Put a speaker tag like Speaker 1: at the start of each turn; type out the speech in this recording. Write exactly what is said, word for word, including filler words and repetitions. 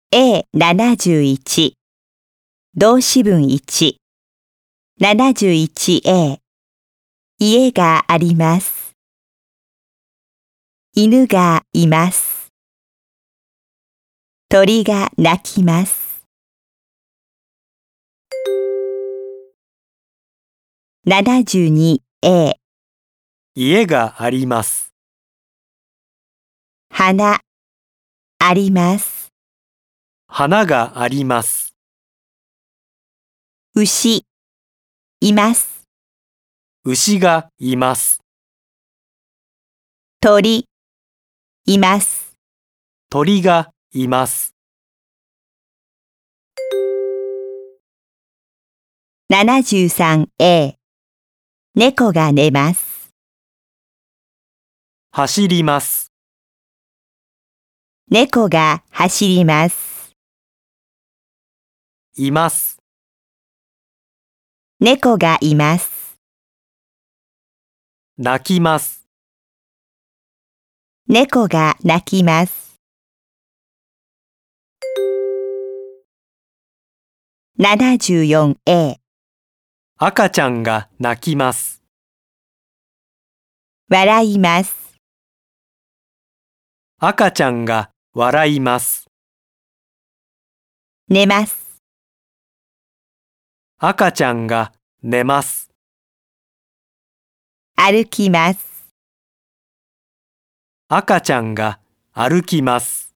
Speaker 1: エーななじゅういち 動詞文いち ななじゅういちエー 家があります。犬がいます。鳥が鳴きます。ななじゅうにエー
Speaker 2: 家があります。
Speaker 1: 花あります。
Speaker 2: 花があります。
Speaker 1: 牛います。
Speaker 2: 牛がいます。
Speaker 1: 鳥います。
Speaker 2: 鳥がいます。
Speaker 1: ななじゅうさんエー 猫が寝ます。
Speaker 2: 走ります。
Speaker 1: 猫が走ります。
Speaker 2: います。
Speaker 1: 猫がいます。
Speaker 2: 泣きます。
Speaker 1: 猫が鳴きます。ななじゅうよんエー
Speaker 2: 赤ちゃんが泣きます。
Speaker 1: 笑います。
Speaker 2: 赤ちゃんが笑います。
Speaker 1: 寝ます。
Speaker 2: 赤ちゃんが寝ます。
Speaker 1: 歩きます。
Speaker 2: 赤ちゃんが歩きます。